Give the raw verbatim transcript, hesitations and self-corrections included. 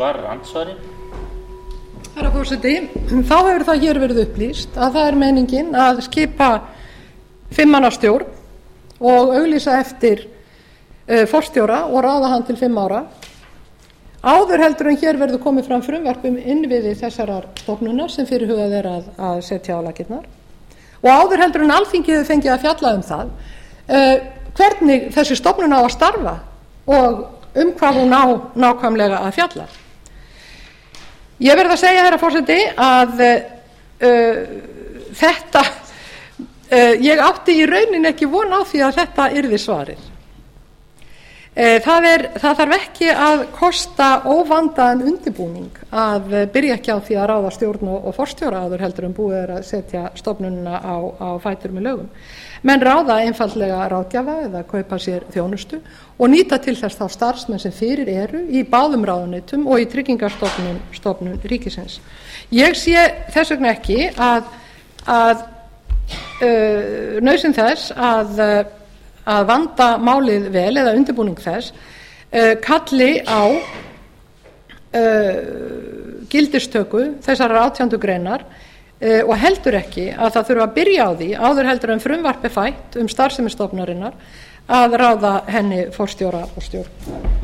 svarar andsvari. Herra forseti, þá hefur það hér verið upplýst að það er meiningin að skipa fimm manna stjórn og auglýsa eftir uh, forstjóra og ráða hann til fimm ára áður heldur en hér verður komið fram frumvarp um innviði þessarar stofnunar sem fyrirhugað er að, að setja á laggirnar og áður heldur en Alþingi hefur fengið að fjalla um það uh, hvernig þessi stofnun á að starfa og um hvað hún á nákvæmlega að fjalla. Ég verð að segja, herra forseti, að uh, þetta uh, ég átti í rauninni ekki von á því að þetta yrði svarið. Uh, það, er, það þarf ekki að kosta óvandaðan undirbúning að uh, byrja ekki á því að ráða stjórn og, og forstjóra áður heldur en búið er að setja stofnunina á, á fætur með lögum. Menn ráða einfaldlega ráðgjafa eða kaupa sér þjónustu og nýta til þess þá starfsmenn sem fyrir eru í báðum ráðuneytum og í tryggingastofnun stofnun ríkisins. Ég sé þess vegna ekki að, að uh, nauðsyn þess að, að vanda málið vel eða undirbúning þess uh, kalli á uh, gildistöku þessarar átjándu greinar uh, og heldur ekki að það þurfa að byrja á því áður heldur en frumvarp er fætt um starfsemi stofnunarinnar að ráða henni forstjóra og stjórn.